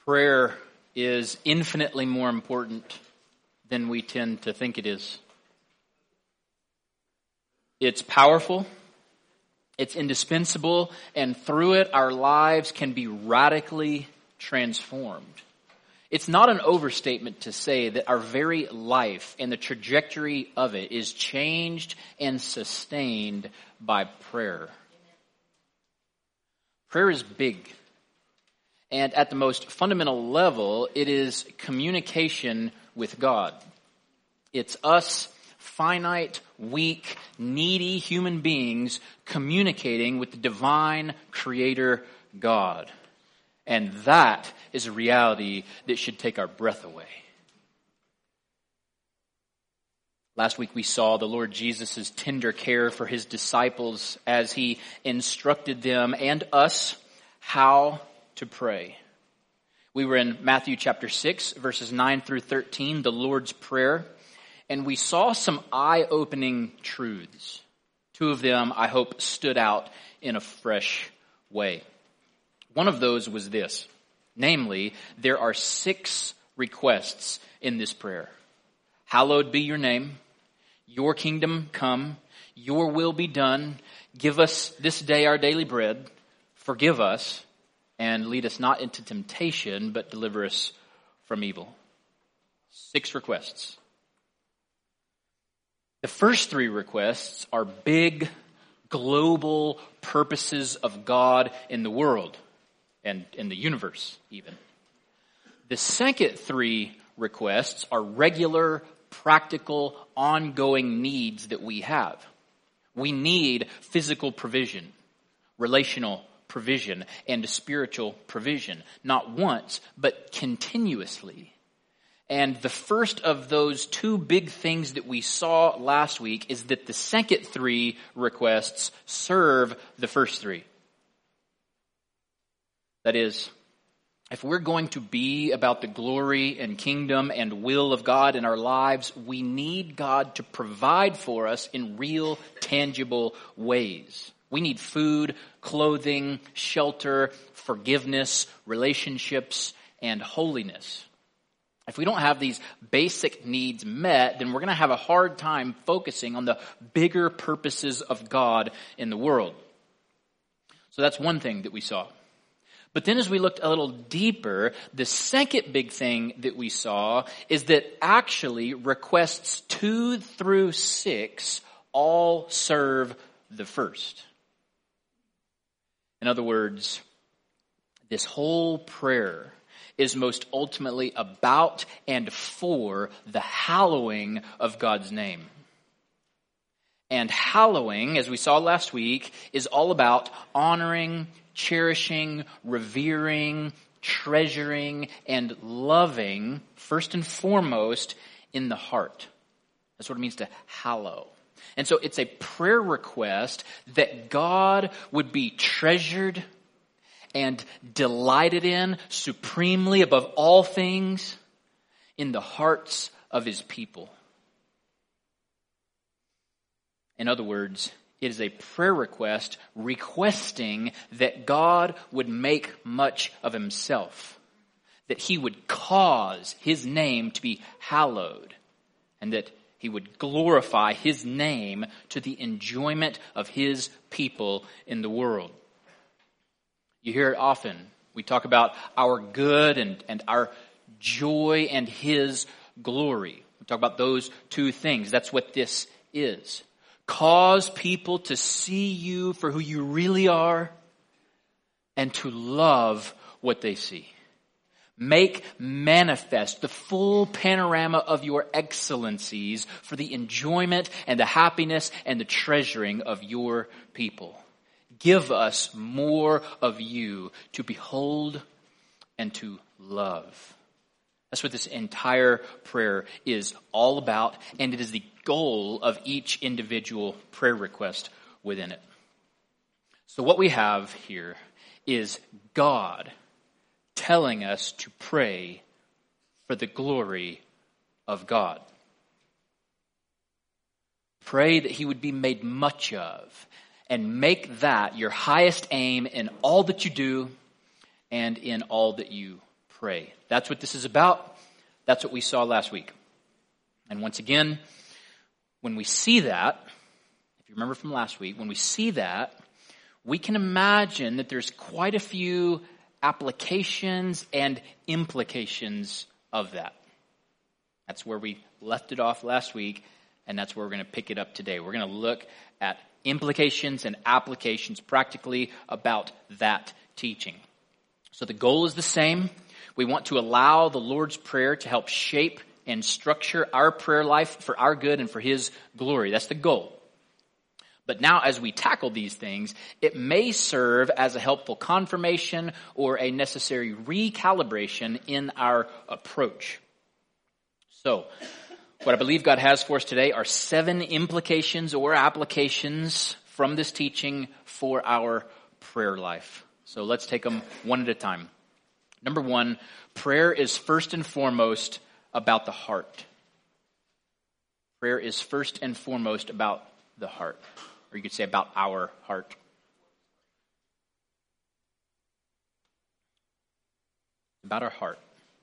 Prayer is infinitely more important than we tend to think it is. It's powerful, it's indispensable, and through it our lives can be radically transformed. It's not an overstatement to say that our very life and the trajectory of it is changed and sustained by prayer. Prayer is big. And at the most fundamental level, it is communication with God. It's us, finite, weak, needy human beings communicating with the divine creator God. And that is a reality that should take our breath away. Last week we saw the Lord Jesus' tender care for his disciples as he instructed them and us how to pray. We were in Matthew chapter 6, verses 9 through 13, the Lord's Prayer, and we saw some eye-opening truths. Two of them, I hope, stood out in a fresh way. One of those was this, namely, there are 6 requests in this prayer. Hallowed be your name, your kingdom come, your will be done, give us this day our daily bread, forgive us, and lead us not into temptation, but deliver us from evil. 6 requests. The first 3 requests are big, global purposes of God in the world and in the universe even. The second 3 requests are regular, practical, ongoing needs that we have. We need physical provision, relational provision, and spiritual provision, not once, but continuously. And the first of those 2 big things that we saw last week is that the second 3 requests serve the first 3. That is, if we're going to be about the glory and kingdom and will of God in our lives, we need God to provide for us in real, tangible ways. We need food, clothing, shelter, forgiveness, relationships, and holiness. If we don't have these basic needs met, then we're going to have a hard time focusing on the bigger purposes of God in the world. So that's one thing that we saw. But then as we looked a little deeper, the second big thing that we saw is that actually requests 2 through 6 all serve the first. In other words, this whole prayer is most ultimately about and for the hallowing of God's name. And hallowing, as we saw last week, is all about honoring, cherishing, revering, treasuring, and loving, first and foremost, in the heart. That's what it means to hallow. And so it's a prayer request that God would be treasured and delighted in supremely above all things in the hearts of his people. In other words, it is a prayer request requesting that God would make much of himself, that he would cause his name to be hallowed, and that he would glorify his name to the enjoyment of his people in the world. You hear it often. We talk about our good and our joy and his glory. We talk about those 2 things. That's what this is. Cause people to see you for who you really are and to love what they see. Make manifest the full panorama of your excellencies for the enjoyment and the happiness and the treasuring of your people. Give us more of you to behold and to love. That's what this entire prayer is all about, and it is the goal of each individual prayer request within it. So what we have here is God telling us to pray for the glory of God. Pray that he would be made much of, and make that your highest aim in all that you do and in all that you pray. That's what this is about. That's what we saw last week. And once again, when we see that, if you remember from last week, when we see that, we can imagine that there's quite a few applications and implications of that. That's where we left it off last week, and that's where we're going to pick it up today. We're going to look at implications and applications practically about that teaching. So the goal is the same. We want to allow the Lord's Prayer to help shape and structure our prayer life for our good and for His glory. That's the goal. But now as we tackle these things, it may serve as a helpful confirmation or a necessary recalibration in our approach. So, what I believe God has for us today are 7 implications or applications from this teaching for our prayer life. So let's take them one at a time. Number 1, prayer is first and foremost about the heart. Prayer is first and foremost about the heart. Or you could say about our heart. About our heart.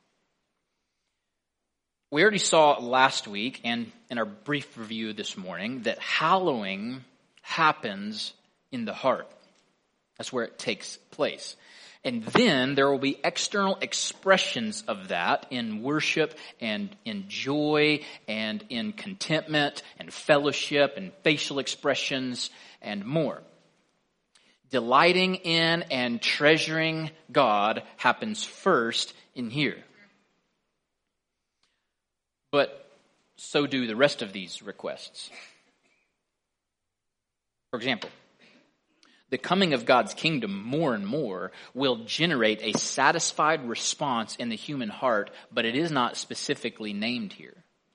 We already saw last week and in our brief review this morning that hallowing happens in the heart. That's where it takes place. And then there will be external expressions of that in worship and in joy and in contentment and fellowship and facial expressions and more. Delighting in and treasuring God happens first in here. But so do the rest of these requests. For example, the coming of God's kingdom more and more will generate a satisfied response in the human heart, but it is not specifically named here.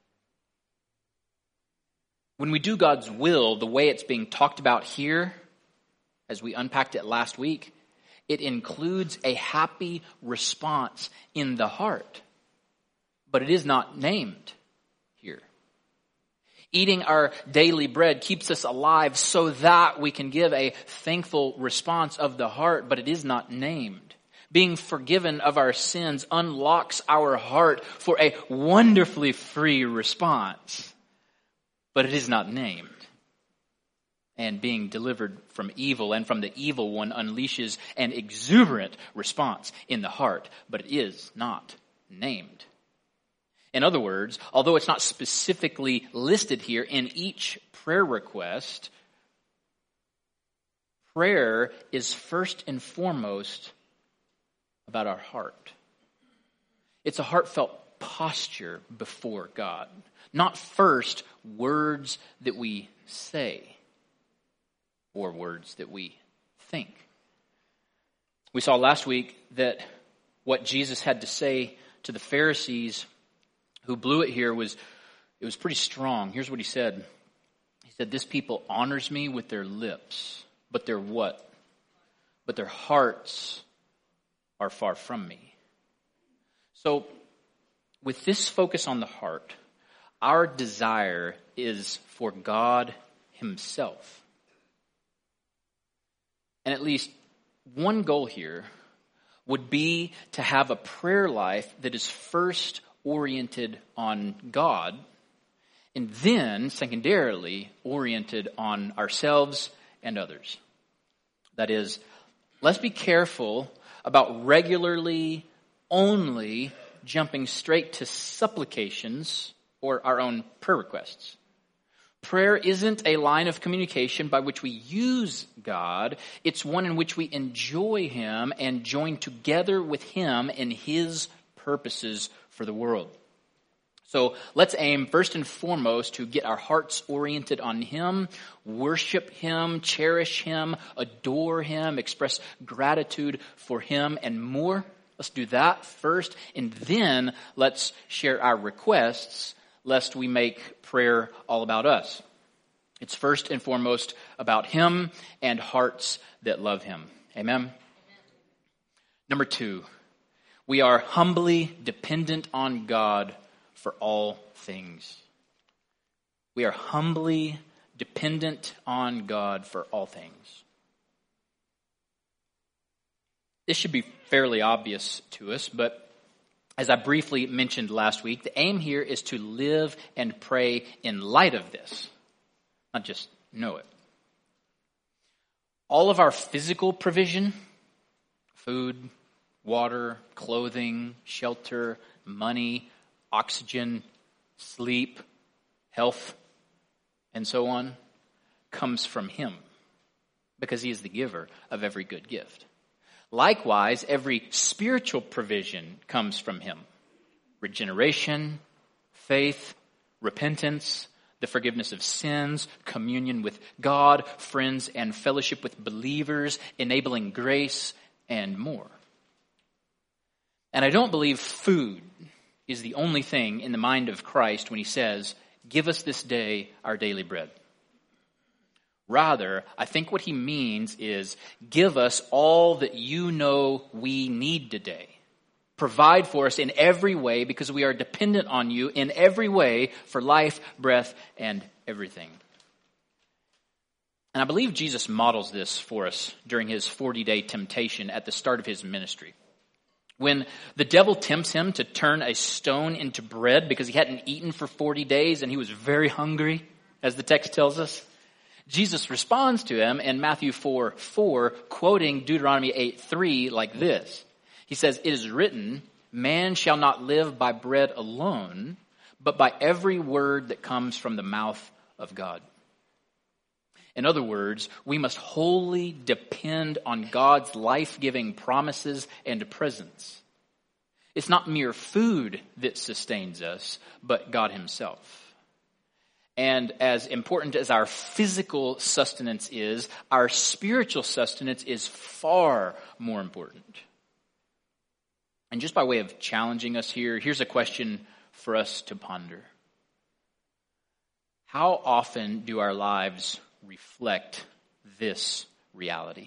When we do God's will, the way it's being talked about here, as we unpacked it last week, it includes a happy response in the heart, but it is not named here. Eating our daily bread keeps us alive so that we can give a thankful response of the heart, but it is not named. Being forgiven of our sins unlocks our heart for a wonderfully free response, but it is not named. And being delivered from evil and from the evil one unleashes an exuberant response in the heart, but it is not named. In other words, although it's not specifically listed here in each prayer request, prayer is first and foremost about our heart. It's a heartfelt posture before God, not first words that we say or words that we think. We saw last week that what Jesus had to say to the Pharisees who blew it here was pretty strong. Here's what he said. He said, "This people honors me with their lips, but their what? But their hearts are far from me." So, with this focus on the heart, our desire is for God Himself. And at least one goal here would be to have a prayer life that is first oriented on God, and then, secondarily, oriented on ourselves and others. That is, let's be careful about regularly only jumping straight to supplications or our own prayer requests. Prayer isn't a line of communication by which we use God. It's one in which we enjoy Him and join together with Him in His purposes for the world. So let's aim first and foremost to get our hearts oriented on Him, worship Him, cherish Him, adore Him, express gratitude for Him, and more. Let's do that first, and then let's share our requests, lest we make prayer all about us. It's first and foremost about Him and hearts that love Him. Amen? Number 2, we are humbly dependent on God for all things. We are humbly dependent on God for all things. This should be fairly obvious to us, but as I briefly mentioned last week, the aim here is to live and pray in light of this, not just know it. All of our physical provision, food, water, clothing, shelter, money, oxygen, sleep, health, and so on, comes from him because he is the giver of every good gift. Likewise, every spiritual provision comes from him. Regeneration, faith, repentance, the forgiveness of sins, communion with God, friends, and fellowship with believers, enabling grace, and more. And I don't believe food is the only thing in the mind of Christ when he says, "Give us this day our daily bread." Rather, I think what he means is, give us all that you know we need today. Provide for us in every way because we are dependent on you in every way for life, breath, and everything. And I believe Jesus models this for us during his 40-day temptation at the start of his ministry. When the devil tempts him to turn a stone into bread because he hadn't eaten for 40 days and he was very hungry, as the text tells us, Jesus responds to him in Matthew 4:4, quoting Deuteronomy 8:3 like this. He says, "It is written, man shall not live by bread alone, but by every word that comes from the mouth of God." In other words, we must wholly depend on God's life-giving promises and presence. It's not mere food that sustains us, but God himself. And as important as our physical sustenance is, our spiritual sustenance is far more important. And just by way of challenging us here, here's a question for us to ponder. How often do our lives reflect this reality?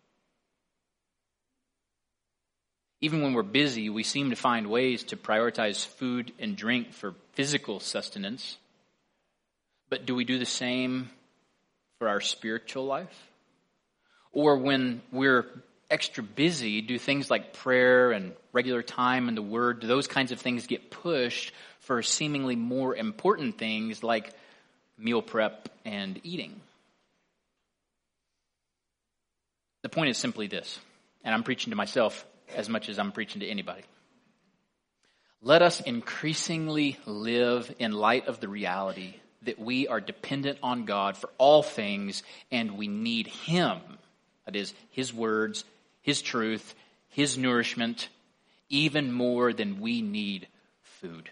Even when we're busy, we seem to find ways to prioritize food and drink for physical sustenance. But do we do the same for our spiritual life? Or when we're extra busy, do things like prayer and regular time in the Word, do those kinds of things get pushed for seemingly more important things like meal prep and eating? The point is simply this, and I'm preaching to myself as much as I'm preaching to anybody. Let us increasingly live in light of the reality that we are dependent on God for all things, and we need him. That is, his words, his truth, his nourishment, even more than we need food.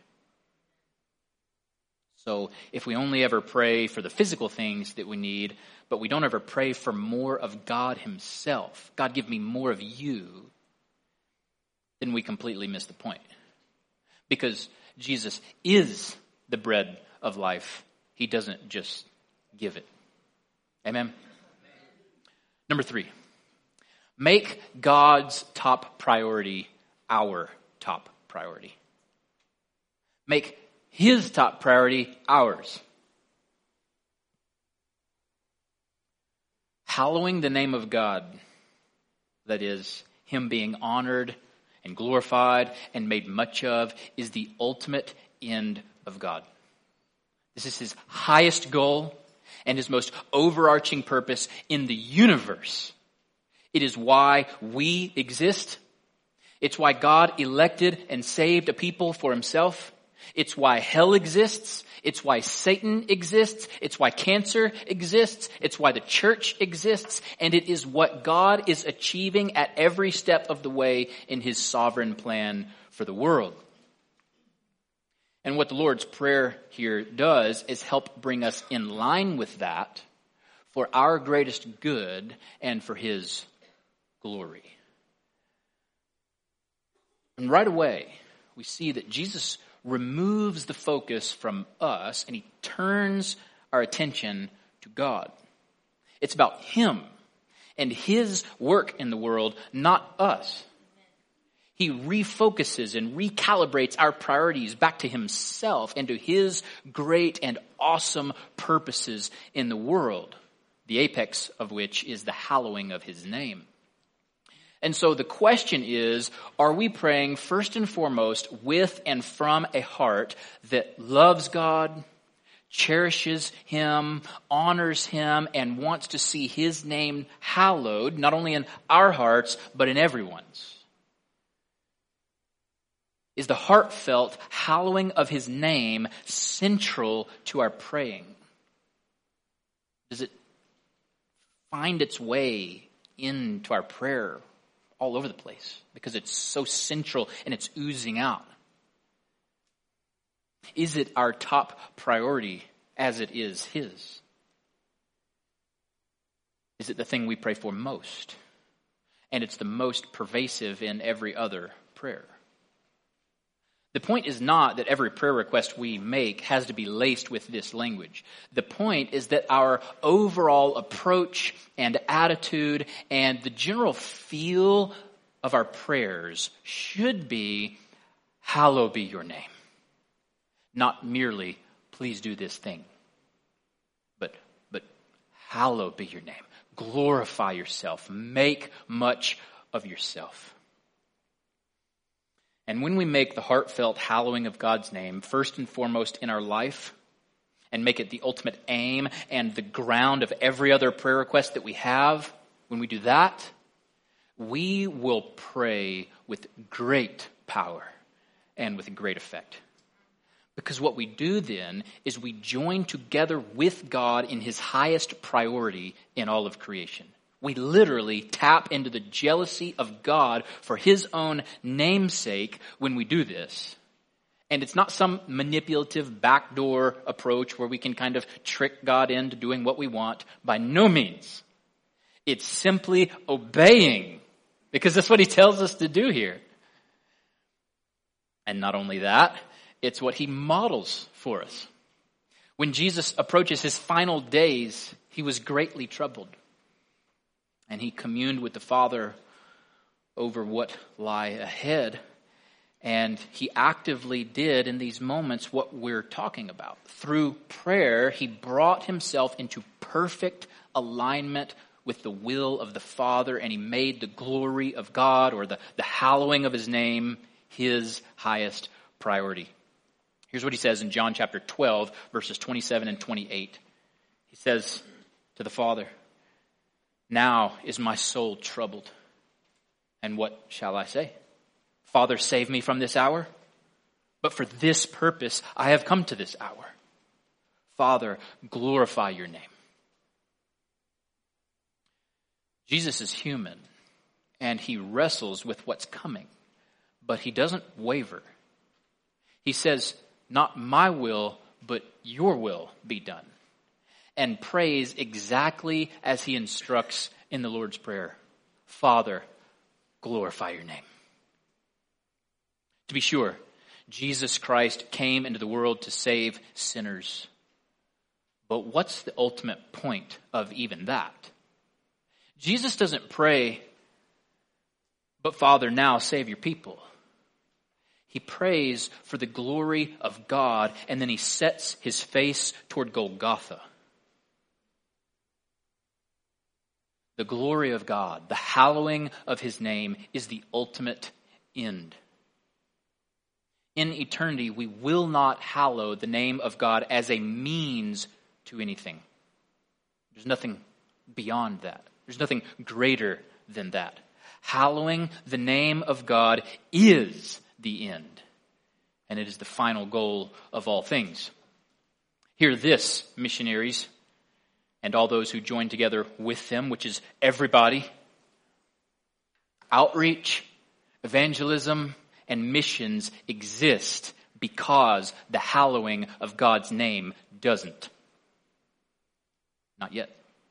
So if we only ever pray for the physical things that we need, but we don't ever pray for more of God himself, God, give me more of you, then we completely miss the point. Because Jesus is the bread of life. He doesn't just give it. Amen? Number 3, make God's top priority our top priority. Make his top priority ours. Hallowing the name of God, that is, him being honored and glorified and made much of, is the ultimate end of God. This is his highest goal and his most overarching purpose in the universe. It is why we exist. It's why God elected and saved a people for himself. It's why hell exists. It's why Satan exists. It's why cancer exists. It's why the church exists. And it is what God is achieving at every step of the way in his sovereign plan for the world. And what the Lord's Prayer here does is help bring us in line with that for our greatest good and for his glory. And right away, we see that Jesus removes the focus from us and he turns our attention to God. It's about him and his work in the world, not us. He refocuses and recalibrates our priorities back to himself and to his great and awesome purposes in the world, the apex of which is the hallowing of his name. And so the question is, are we praying first and foremost with and from a heart that loves God, cherishes Him, honors Him, and wants to see His name hallowed, not only in our hearts, but in everyone's? Is the heartfelt hallowing of His name central to our praying? Does it find its way into our prayer all over the place because it's so central and it's oozing out? Is it our top priority as it is His? Is it the thing we pray for most? And it's the most pervasive in every other prayer. The point is not that every prayer request we make has to be laced with this language. The point is that our overall approach and attitude and the general feel of our prayers should be, hallowed be your name. Not merely, please do this thing. But hallowed be your name. Glorify yourself. Make much of yourself. And when we make the heartfelt hallowing of God's name first and foremost in our life, and make it the ultimate aim and the ground of every other prayer request that we have, when we do that, we will pray with great power and with great effect. Because what we do then is we join together with God in His highest priority in all of creation. We literally tap into the jealousy of God for His own namesake when we do this. And it's not some manipulative backdoor approach where we can kind of trick God into doing what we want. By no means. It's simply obeying, because that's what He tells us to do here. And not only that, it's what He models for us. When Jesus approaches His final days, He was greatly troubled. And He communed with the Father over what lie ahead. And He actively did in these moments what we're talking about. Through prayer, He brought Himself into perfect alignment with the will of the Father, and He made the glory of God, or the hallowing of His name, His highest priority. Here's what He says in John chapter 12, verses 27 and 28. He says to the Father, "Now is my soul troubled. And what shall I say? Father, save me from this hour. But for this purpose I have come to this hour. Father, glorify your name." Jesus is human, and He wrestles with what's coming, but He doesn't waver. He says, "Not my will, but your will be done," and prays exactly as He instructs in the Lord's Prayer. Father, glorify your name. To be sure, Jesus Christ came into the world to save sinners. But what's the ultimate point of even that? Jesus doesn't pray, "But Father, now save your people." He prays for the glory of God, and then He sets His face toward Golgotha. The glory of God, the hallowing of His name, is the ultimate end. In eternity, we will not hallow the name of God as a means to anything. There's nothing beyond that. There's nothing greater than that. Hallowing the name of God is the end, and it is the final goal of all things. Hear this, missionaries, and all those who join together with them, which is everybody. Outreach, evangelism, and missions exist because the hallowing of God's name doesn't. Not yet.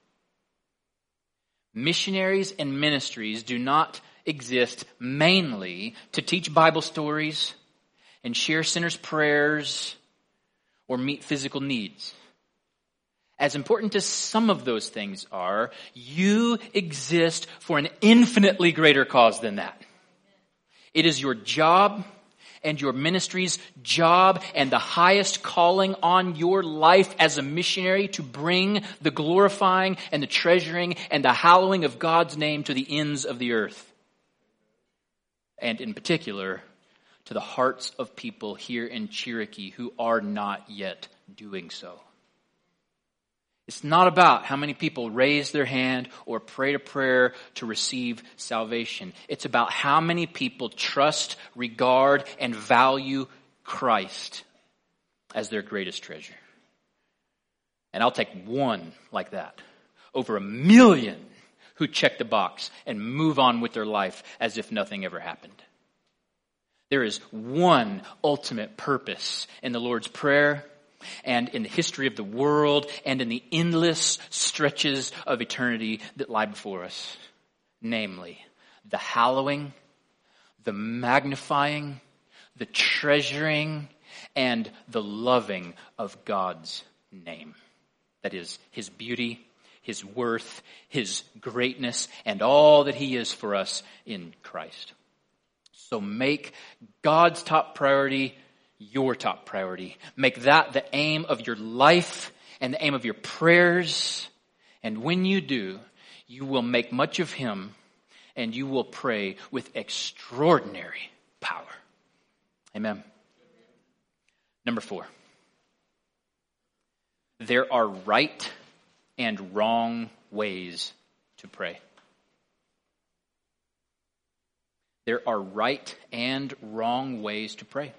Missionaries and ministries do not exist mainly to teach Bible stories and share sinners' prayers or meet physical needs. As important as some of those things are, you exist for an infinitely greater cause than that. It is your job and your ministry's job and the highest calling on your life as a missionary to bring the glorifying and the treasuring and the hallowing of God's name to the ends of the earth. and in particular to the hearts of people here in Cherokee who are not yet doing so. It's not about how many people raise their hand or pray a prayer to receive salvation. It's about how many people trust, regard, and value Christ as their greatest treasure. And I'll take one like that over 1 million who check the box and move on with their life as if nothing ever happened. There is one ultimate purpose in the Lord's Prayer and in the history of the world and in the endless stretches of eternity that lie before us. Namely, the hallowing, the magnifying, the treasuring, and the loving of God's name. That is, His beauty, His worth, His greatness, and all that He is for us in Christ. So make God's top priority your top priority. Make that the aim of your life and the aim of your prayers. And when you do, you will make much of Him and you will pray with extraordinary power. Amen. Number 4. There are right and wrong ways to pray. There are right and wrong ways to pray.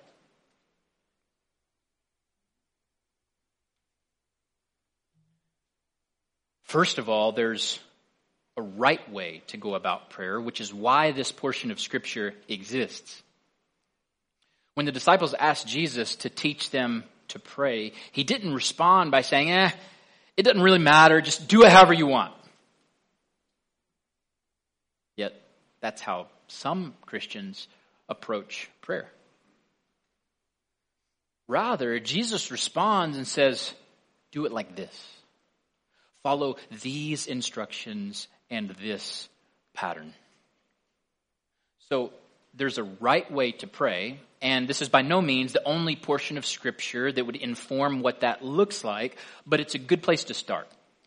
First of all, there's a right way to go about prayer, which is why this portion of Scripture exists. When the disciples asked Jesus to teach them to pray, He didn't respond by saying, it doesn't really matter, just do it however you want. Yet, that's how some Christians approach prayer. Rather, Jesus responds and says, do it like this. Follow these instructions and this pattern. So there's a right way to pray, and this is by no means the only portion of Scripture that would inform what that looks like, but it's a good place to start.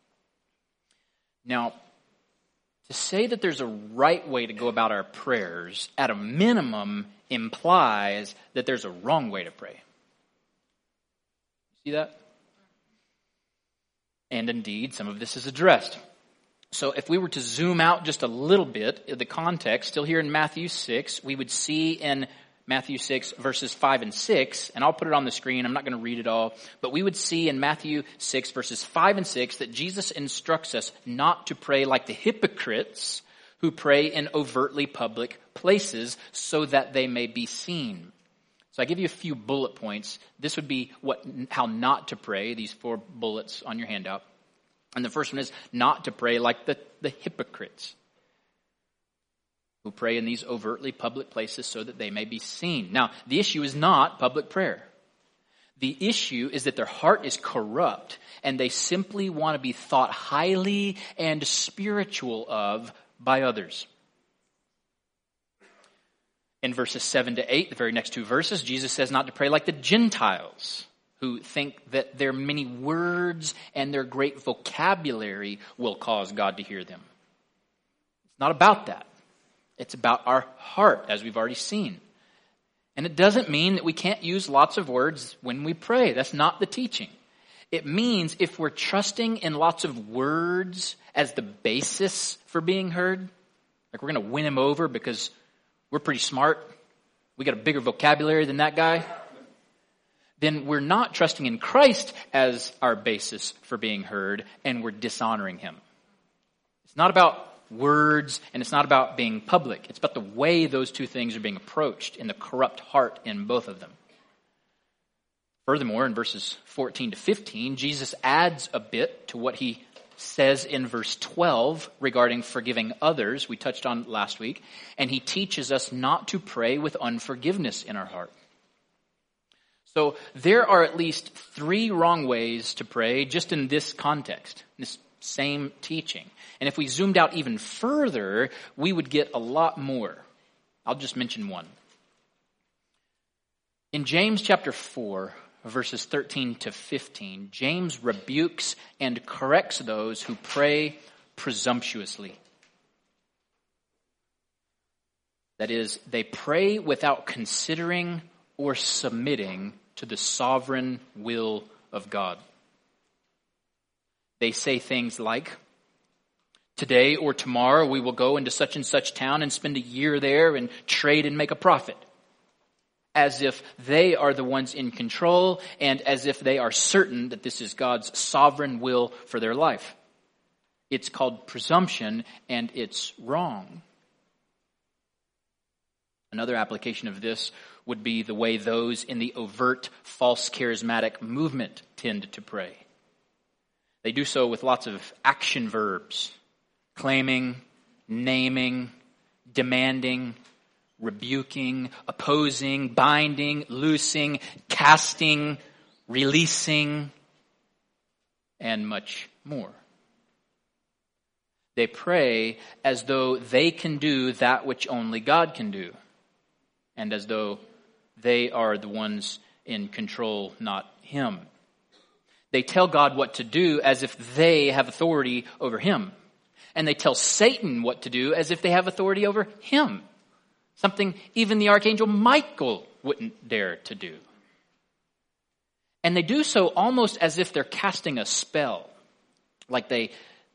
Now, to say that there's a right way to go about our prayers, at a minimum, implies that there's a wrong way to pray. See that? And indeed, some of this is addressed. So if we were to zoom out just a little bit, the context, still here in Matthew 6, we would see in Matthew 6 verses 5 and 6, and I'll put it on the screen, I'm not going to read it all, but we would see in Matthew 6 verses 5 and 6 that Jesus instructs us not to pray like the hypocrites who pray in overtly public places so that they may be seen. So I give you a few bullet points. This would be how not to pray, these 4 bullets on your handout. And the first one is not to pray like the hypocrites who pray in these overtly public places so that they may be seen. Now, the issue is not public prayer. The issue is that their heart is corrupt and they simply want to be thought highly and spiritual of by others. In verses 7 to 8, the very next 2 verses, Jesus says not to pray like the Gentiles who think that their many words and their great vocabulary will cause God to hear them. It's not about that. It's about our heart, as we've already seen. And it doesn't mean that we can't use lots of words when we pray. That's not the teaching. It means if we're trusting in lots of words as the basis for being heard, like we're going to win him over because we're pretty smart, we got a bigger vocabulary than that guy, then we're not trusting in Christ as our basis for being heard, and we're dishonoring Him. It's not about words, and it's not about being public. It's about the way those two things are being approached in the corrupt heart in both of them. Furthermore, in verses 14 to 15, Jesus adds a bit to what He says in verse 12 regarding forgiving others, we touched on last week, and He teaches us not to pray with unforgiveness in our heart. So there are at least 3 wrong ways to pray just in this context, this same teaching. And if we zoomed out even further, we would get a lot more. I'll just mention one. In James chapter 4, verses 13 to 15, James rebukes and corrects those who pray presumptuously. That is, they pray without considering or submitting to the sovereign will of God. They say things like, today or tomorrow we will go into such and such town and spend a year there and trade and make a profit. As if they are the ones in control and as if they are certain that this is God's sovereign will for their life. It's called presumption and it's wrong. Another application of this would be the way those in the overt false charismatic movement tend to pray. They do so with lots of action verbs: claiming, naming, demanding, rebuking, opposing, binding, loosing, casting, releasing, and much more. They pray as though they can do that which only God can do, and as though they are the ones in control, not Him. They tell God what to do as if they have authority over Him. And they tell Satan what to do as if they have authority over him. Something even the Archangel Michael wouldn't dare to do. And they do so almost as if they're casting a spell. Like the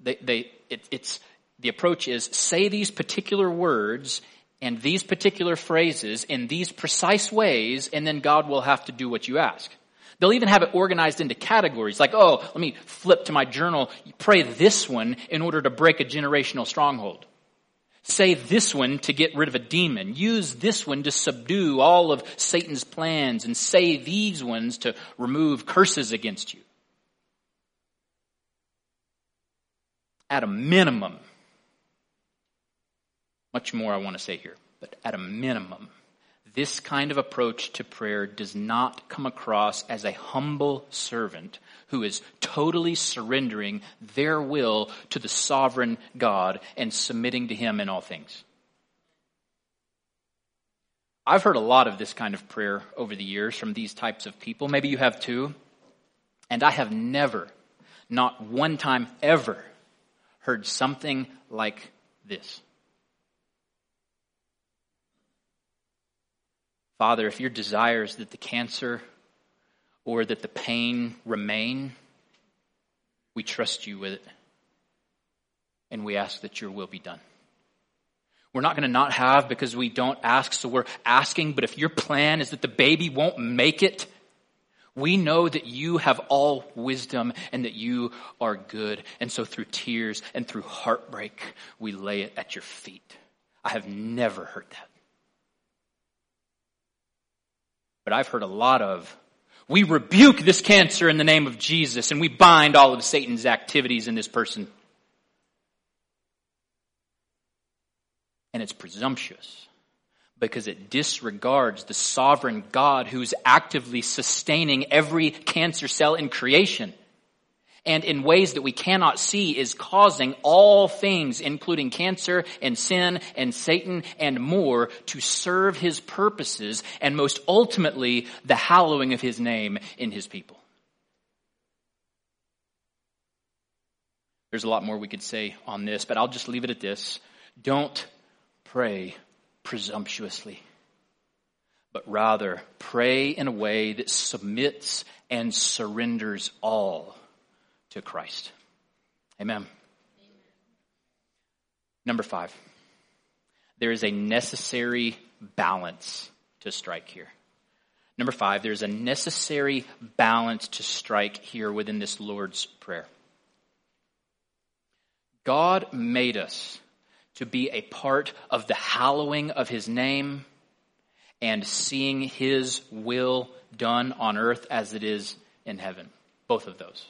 approach is, say these particular words and these particular phrases in these precise ways, and then God will have to do what you ask. They'll even have it organized into categories, like, oh, let me flip to my journal, pray this one in order to break a generational stronghold. Say this one to get rid of a demon. Use this one to subdue all of Satan's plans, and say these ones to remove curses against you. At a minimum, much more I want to say here, but at a minimum, this kind of approach to prayer does not come across as a humble servant who is totally surrendering their will to the sovereign God and submitting to Him in all things. I've heard a lot of this kind of prayer over the years from these types of people. Maybe you have too. And I have never, not one time ever, heard something like this. Father, if your desire is that the cancer or that the pain remain, we trust you with it. And we ask that your will be done. We're not going to not have because we don't ask, so we're asking. But if your plan is that the baby won't make it, we know that you have all wisdom and that you are good. And so through tears and through heartbreak, we lay it at your feet. I have never heard that. But I've heard a lot of, we rebuke this cancer in the name of Jesus, and we bind all of Satan's activities in this person. And it's presumptuous because it disregards the sovereign God who's actively sustaining every cancer cell in creation. And in ways that we cannot see is causing all things, including cancer and sin and Satan and more, to serve His purposes and most ultimately the hallowing of His name in His people. There's a lot more we could say on this, but I'll just leave it at this. Don't pray presumptuously, but rather pray in a way that submits and surrenders all to Christ. Amen. Number 5. There is a necessary balance to strike here. Number 5, there's a necessary balance to strike here within this Lord's Prayer. God made us to be a part of the hallowing of His name and seeing His will done on earth as it is in heaven. Both of those.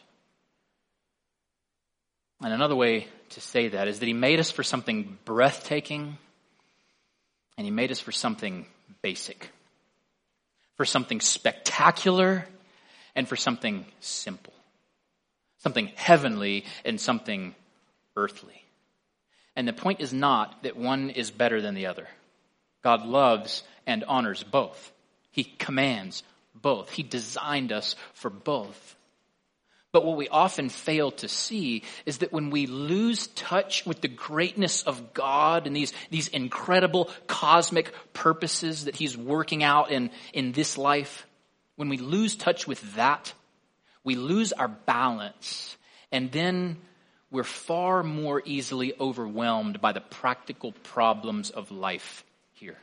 And another way to say that is that He made us for something breathtaking, and He made us for something basic, for something spectacular, and for something simple, something heavenly and something earthly. And the point is not that one is better than the other. God loves and honors both. He commands both. He designed us for both. But what we often fail to see is that when we lose touch with the greatness of God and these incredible cosmic purposes that he's working out in this life, when we lose touch with that, we lose our balance, and then we're far more easily overwhelmed by the practical problems of life here.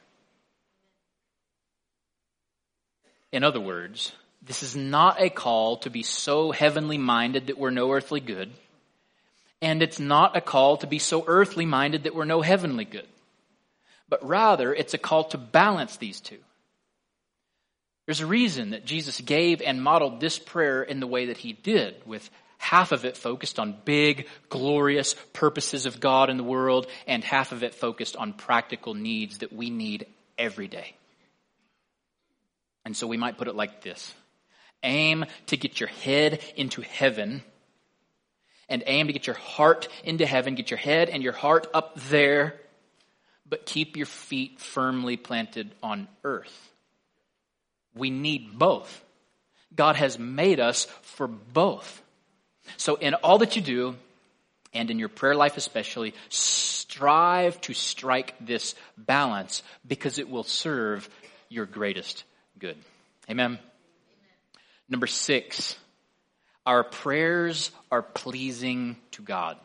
In other words, this is not a call to be so heavenly minded that we're no earthly good. And it's not a call to be so earthly minded that we're no heavenly good. But rather, it's a call to balance these two. There's a reason that Jesus gave and modeled this prayer in the way that he did, with half of it focused on big, glorious purposes of God in the world, and half of it focused on practical needs that we need every day. And so we might put it like this. Aim to get your head into heaven, and aim to get your heart into heaven. Get your head and your heart up there, but keep your feet firmly planted on earth. We need both. God has made us for both. So in all that you do, and in your prayer life especially, strive to strike this balance, because it will serve your greatest good. Amen. Number 6, our prayers are pleasing to God.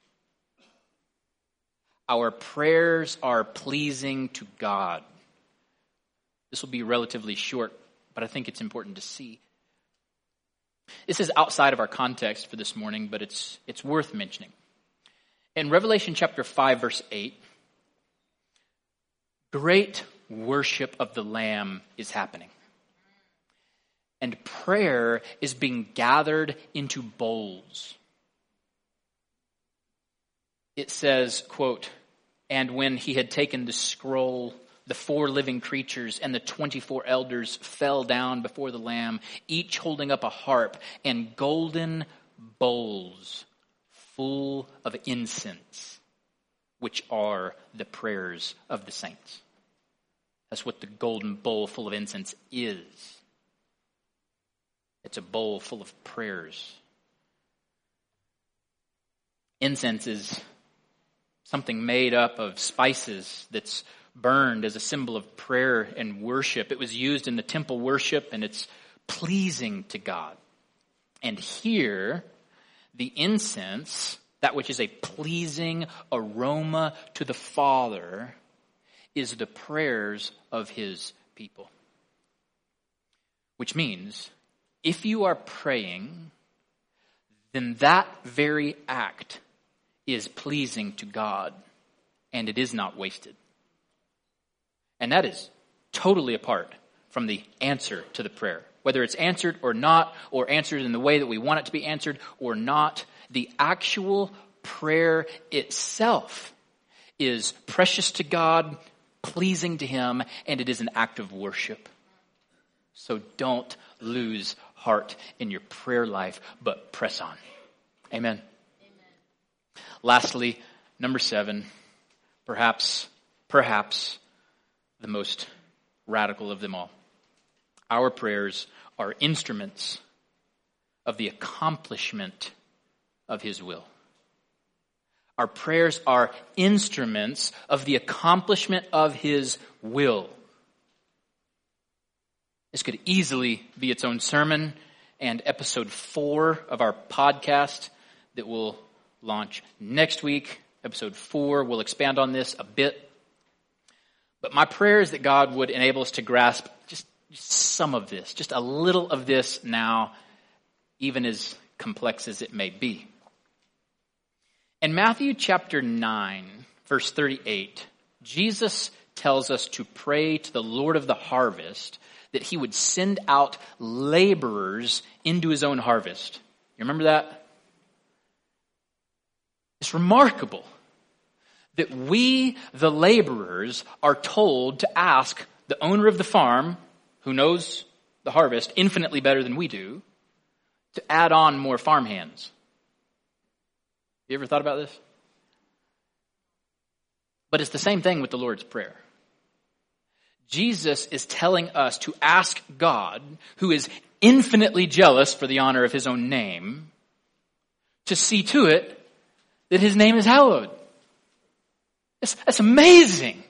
Our prayers are pleasing to God. This will be relatively short, but I think it's important to see. This is outside of our context for this morning, but it's worth mentioning. In Revelation chapter 5, verse 8, great worship of the Lamb is happening. And prayer is being gathered into bowls. It says, quote, "And when he had taken the scroll, the 4 living creatures and the 24 elders fell down before the Lamb, each holding up a harp and golden bowls full of incense, which are the prayers of the saints." That's what the golden bowl full of incense is. It's a bowl full of prayers. Incense is something made up of spices that's burned as a symbol of prayer and worship. It was used in the temple worship, and it's pleasing to God. And here, the incense, that which is a pleasing aroma to the Father, is the prayers of his people. Which means, if you are praying, then that very act is pleasing to God, and it is not wasted. And that is totally apart from the answer to the prayer. Whether it's answered or not, or answered in the way that we want it to be answered or not, the actual prayer itself is precious to God, pleasing to him, and it is an act of worship. So don't lose heart in your prayer life, but press on. Amen. Amen. Lastly, number 7, perhaps the most radical of them all. Our prayers are instruments of the accomplishment of his will. Our prayers are instruments of the accomplishment of his will. This could easily be its own sermon and episode 4 of our podcast that will launch next week. Episode 4 will expand on this a bit. But my prayer is that God would enable us to grasp just some of this, just a little of this now, even as complex as it may be. In Matthew chapter 9, verse 38, Jesus tells us to pray to the Lord of the harvest that he would send out laborers into his own harvest. You remember that? It's remarkable that we, the laborers, are told to ask the owner of the farm, who knows the harvest infinitely better than we do, to add on more farm hands. You ever thought about this? But it's the same thing with the Lord's Prayer. Jesus is telling us to ask God, who is infinitely jealous for the honor of his own name, to see to it that his name is hallowed. That's amazing.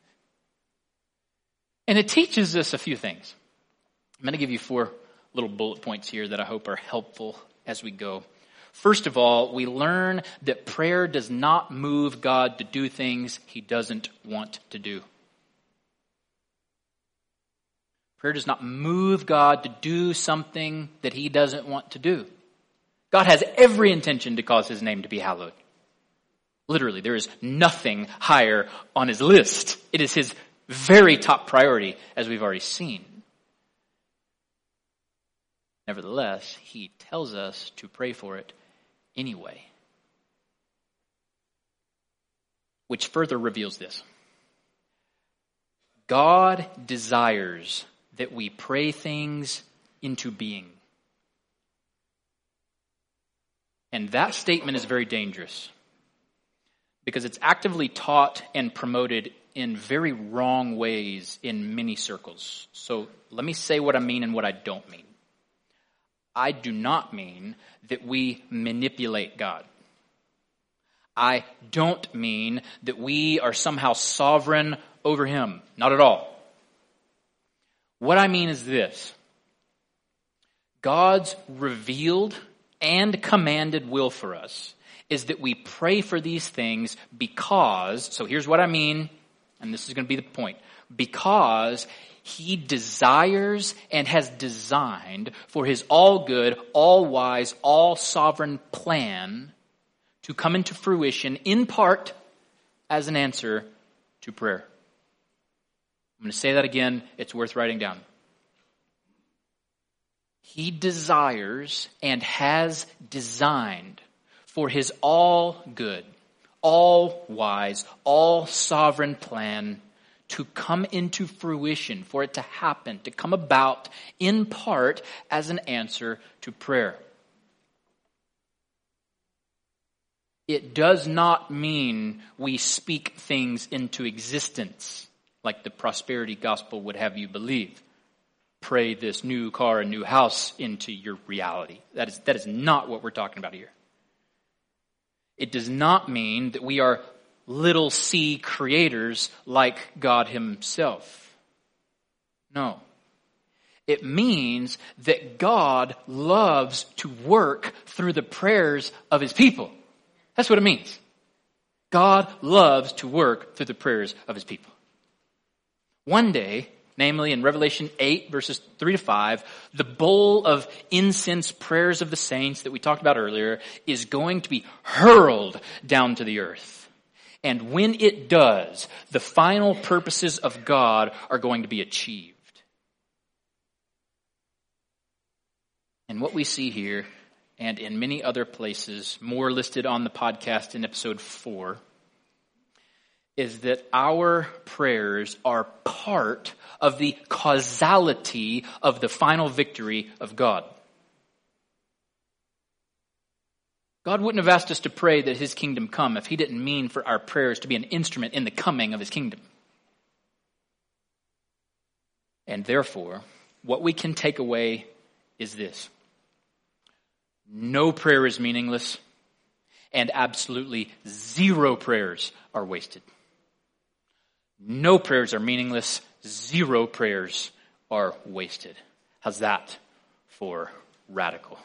And it teaches us a few things. I'm going to give you 4 little bullet points here that I hope are helpful as we go. First of all, we learn that prayer does not move God to do things he doesn't want to do. Prayer does not move God to do something that he doesn't want to do. God has every intention to cause his name to be hallowed. Literally, there is nothing higher on his list. It is his very top priority, as we've already seen. Nevertheless, he tells us to pray for it anyway. Which further reveals this. God desires that we pray things into being. And that statement is very dangerous because it's actively taught and promoted in very wrong ways in many circles. So let me say what I mean and what I don't mean. I do not mean that we manipulate God. I don't mean that we are somehow sovereign over him. Not at all. What I mean is this. God's revealed and commanded will for us is that we pray for these things because, so here's what I mean, and this is going to be the point, because he desires and has designed for his all-good, all-wise, all-sovereign plan to come into fruition in part as an answer to prayer. I'm going to say that again. It's worth writing down. He desires and has designed for his all-good, all-wise, all-sovereign plan to come into fruition, for it to happen, to come about in part as an answer to prayer. It does not mean we speak things into existence like the prosperity gospel would have you believe. Pray this new car and new house into your reality. That is not what we're talking about here. It does not mean that we are little c creators like God himself. No. It means that God loves to work through the prayers of his people. That's what it means. God loves to work through the prayers of his people. One day, namely in Revelation 8, verses 3 to 5, the bowl of incense prayers of the saints that we talked about earlier is going to be hurled down to the earth. And when it does, the final purposes of God are going to be achieved. And what we see here, and in many other places, more listed on the podcast in episode 4, is that our prayers are part of the causality of the final victory of God. God wouldn't have asked us to pray that his kingdom come if he didn't mean for our prayers to be an instrument in the coming of his kingdom. And therefore, what we can take away is this. No prayer is meaningless, and absolutely zero prayers are wasted. No prayers are meaningless. 0 prayers are wasted. How's that for radical?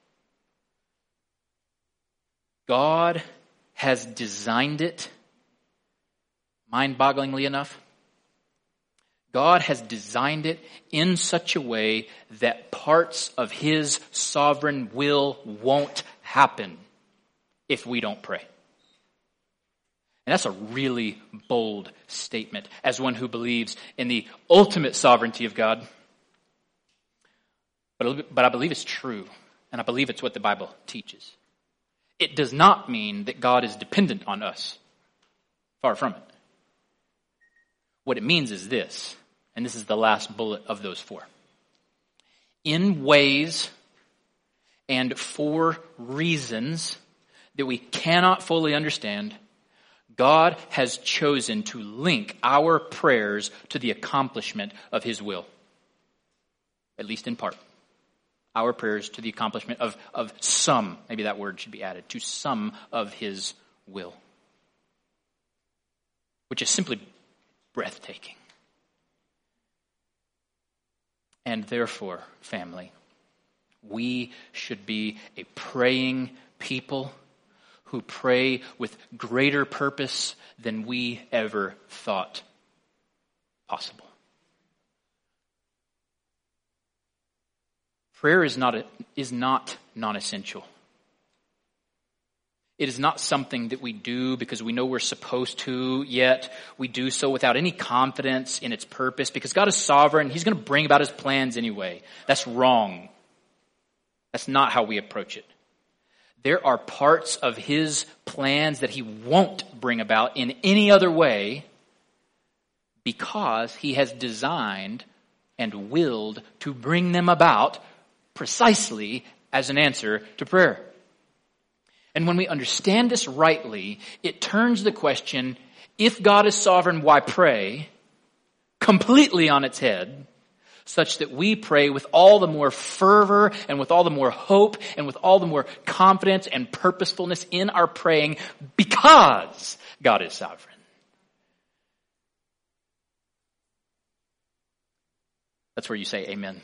God has designed it, mind-bogglingly enough, God has designed it in such a way that parts of his sovereign will won't happen if we don't pray. And that's a really bold statement as one who believes in the ultimate sovereignty of God. But I believe it's true, and I believe it's what the Bible teaches. It does not mean that God is dependent on us. Far from it. What it means is this, and this is the last bullet of those 4. In ways and for reasons that we cannot fully understand, God has chosen to link our prayers to the accomplishment of his will. At least in part. Our prayers to the accomplishment of some, maybe that word should be added, to some of his will. Which is simply breathtaking. And therefore, family, we should be a praying people who pray with greater purpose than we ever thought possible. Prayer is not non-essential. It is not something that we do because we know we're supposed to, yet we do so without any confidence in its purpose because God is sovereign. He's going to bring about his plans anyway. That's wrong. That's not how we approach it. There are parts of his plans that he won't bring about in any other way because he has designed and willed to bring them about precisely as an answer to prayer. And when we understand this rightly, it turns the question, if God is sovereign, why pray? Completely on its head, such that we pray with all the more fervor and with all the more hope and with all the more confidence and purposefulness in our praying because God is sovereign. That's where you say amen.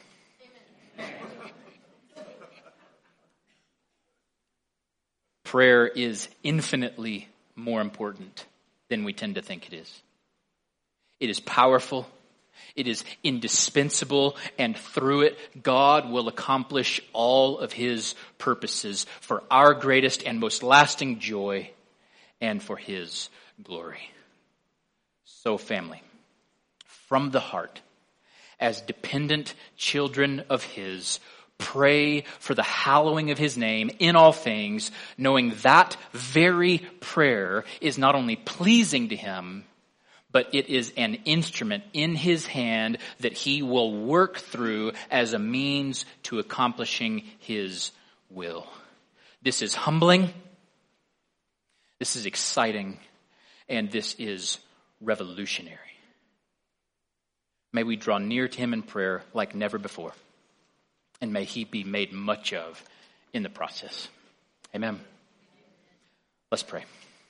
Prayer is infinitely more important than we tend to think it is. It is powerful. It is indispensable. And through it, God will accomplish all of his purposes for our greatest and most lasting joy and for his glory. So, family, from the heart, as dependent children of his, pray for the hallowing of his name in all things, knowing that very prayer is not only pleasing to him, but it is an instrument in his hand that he will work through as a means to accomplishing his will. This is humbling, this is exciting, and this is revolutionary. May we draw near to him in prayer like never before. And may he be made much of in the process. Amen. Let's pray.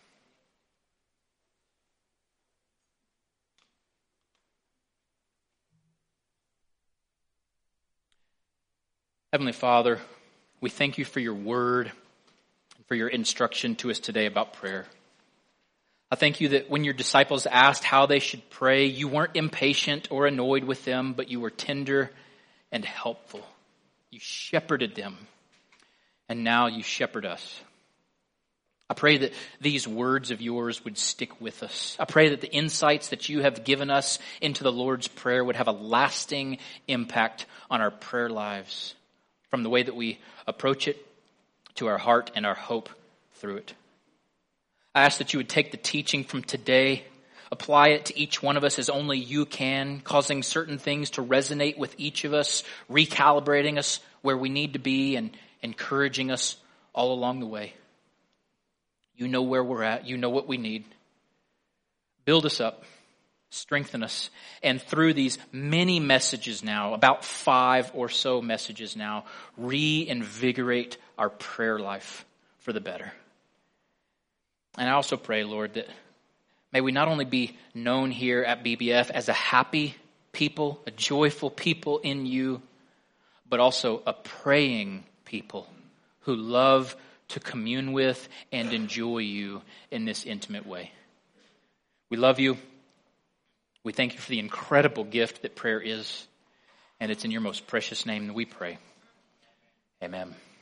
Heavenly Father, we thank you for your word and for your instruction to us today about prayer. I thank you that when your disciples asked how they should pray, you weren't impatient or annoyed with them, but you were tender and helpful. You shepherded them, and now you shepherd us. I pray that these words of yours would stick with us. I pray that the insights that you have given us into the Lord's Prayer would have a lasting impact on our prayer lives, from the way that we approach it to our heart and our hope through it. I ask that you would take the teaching from today, apply it to each one of us as only you can, causing certain things to resonate with each of us, recalibrating us where we need to be and encouraging us all along the way. You know where we're at. You know what we need. Build us up. Strengthen us. And through these many messages now, about 5 or so messages now, reinvigorate our prayer life for the better. And I also pray, Lord, that may we not only be known here at BBF as a happy people, a joyful people in you, but also a praying people who love to commune with and enjoy you in this intimate way. We love you. We thank you for the incredible gift that prayer is, and it's in your most precious name that we pray. Amen.